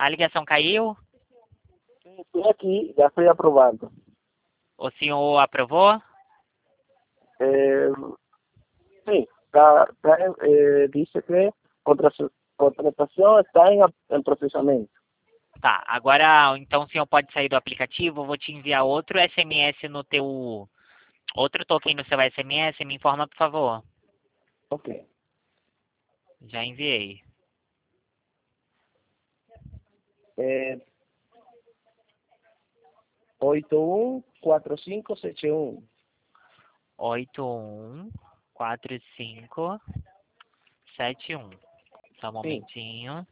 A ligação caiu? Estou aqui, já foi aprovado. O senhor aprovou? É, sim, disse que contratação está em processamento. Tá, agora então o senhor pode sair do aplicativo, eu vou te enviar outro SMS no teu... Outro token no seu SMS, me informa, por favor. Ok. Já enviei. É, 814571. 814571. Só um Sim. momentinho.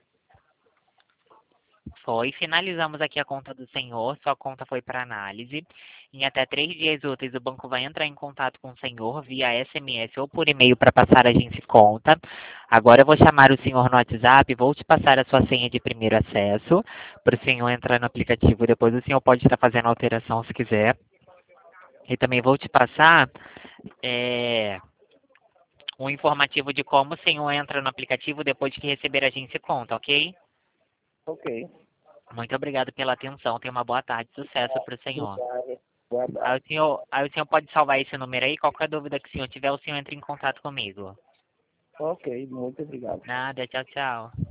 Foi. Finalizamos aqui a conta do senhor. Sua conta foi para análise. Em até 3 dias úteis, o banco vai entrar em contato com o senhor via SMS ou por e-mail para passar a agência conta. Agora eu vou chamar o senhor no WhatsApp, vou te passar a sua senha de primeiro acesso para o senhor entrar no aplicativo. Depois o senhor pode estar fazendo alteração se quiser. E também vou te passar um informativo de como o senhor entra no aplicativo depois que receber a agência conta, ok? Ok. Muito obrigado pela atenção. Tenha uma boa tarde. Sucesso para o senhor. Boa tarde. Aí o senhor pode salvar esse número aí. Qualquer dúvida que o senhor tiver, o senhor entra em contato comigo. Ok, muito obrigado. Nada, tchau, tchau.